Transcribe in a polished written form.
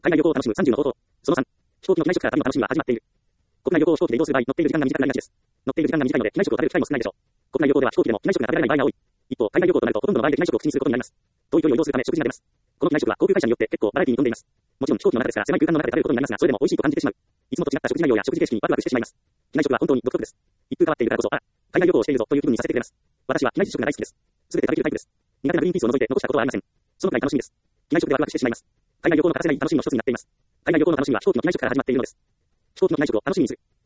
海外旅行を楽しむ30の方法。その3、飛行機の機内食から旅の楽しみは始まっている。国内旅行を飛行機で移動する場合、乗っている時間が短くなりがちです。乗っている時間が短いので、機内食を食べる機会も少ないでしょう。国内旅行では飛行機でも機内食が食べられない場合が多い。一方、海外旅行となるとほとんどの場合で機内食を口にすることになります。遠い距離を移動するため食事が出ます。この機内食は航空会社によって結構バラエティに富んでいます。もちろん飛行機の中ですから狭い空間の中で食べることになりますが、それでも美味しいと感じてしまう。いつもと違った食事内容や食事形式にワクワクしてしまいます。機内食は本当に独特です。一風変わっているからこそ、海外旅行をしているぞという気分にさせてくれます。私は機内食が大好きです。すべて食べきるタイプです。苦手なグリーンピースを除いて残したことはありません。そのくらい楽しみです。機内食でワクワクしてしまいます。海外旅行の欠かせない楽しみの一つになっています。海外旅行の楽しみは飛行機の機内食から始まっているのです。飛行機の機内食を楽しみにする。